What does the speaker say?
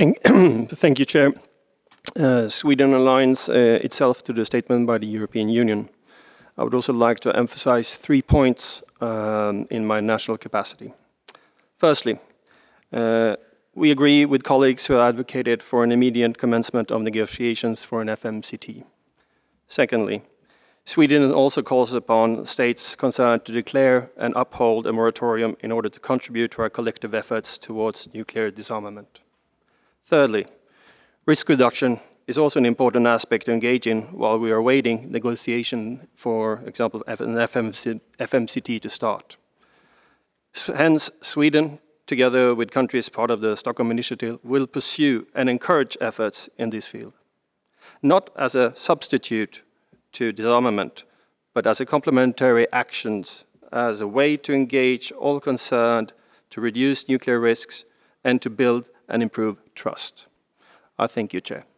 Thank you, Chair. Sweden aligns itself to the statement by the European Union. I would also like to emphasize 3 points in my national capacity. Firstly, we agree with colleagues who advocated for an immediate commencement of negotiations for an FMCT. Secondly, Sweden also calls upon states concerned to declare and uphold a moratorium in order to contribute to our collective efforts towards nuclear disarmament. Thirdly, risk reduction is also an important aspect to engage in while we are awaiting negotiation, for example, an FMCT to start. Hence, Sweden, together with countries part of the Stockholm Initiative, will pursue and encourage efforts in this field, not as a substitute to disarmament, but as a complementary actions, as a way to engage all concerned to reduce nuclear risks and to build and improve trust. I thank you, Chair.